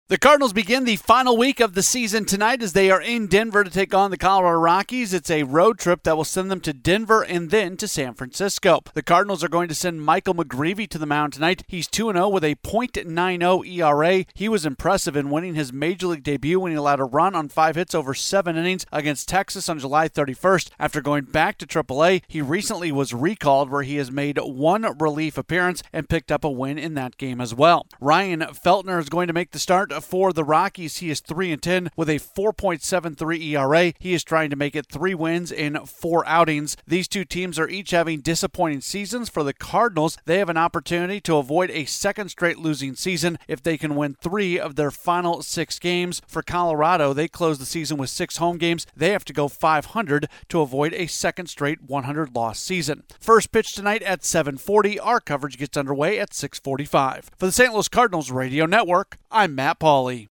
The Cardinals begin the final week of the season tonight as they are in Denver to take on the Colorado Rockies. It's a road trip that will send them to Denver and then to San Francisco. The Cardinals are going to send Michael McGreevy to the mound tonight. He's 2-0 with a .90 ERA. He was impressive in winning his Major League debut when he allowed a run on 5 hits over 7 innings against Texas on July 31st. After going back to AAA, he recently was recalled where he has made one relief appearance and picked up a win in that game as well. Ryan Feltner is going to make the start for the Rockies. He is 3-10 with a 4.73 ERA. He is trying to make it 3 wins in 4 outings. These two teams are each having disappointing seasons. For the Cardinals, they have an opportunity to avoid a second straight losing season if they can win 3 of their final 6 games. For Colorado, they close the season with 6 home games. They have to go 500 to avoid a second straight 100-loss season. First pitch tonight at 7:40. Our coverage gets underway at 6:45. For the St. Louis Cardinals Radio Network, I'm Matt Pauley.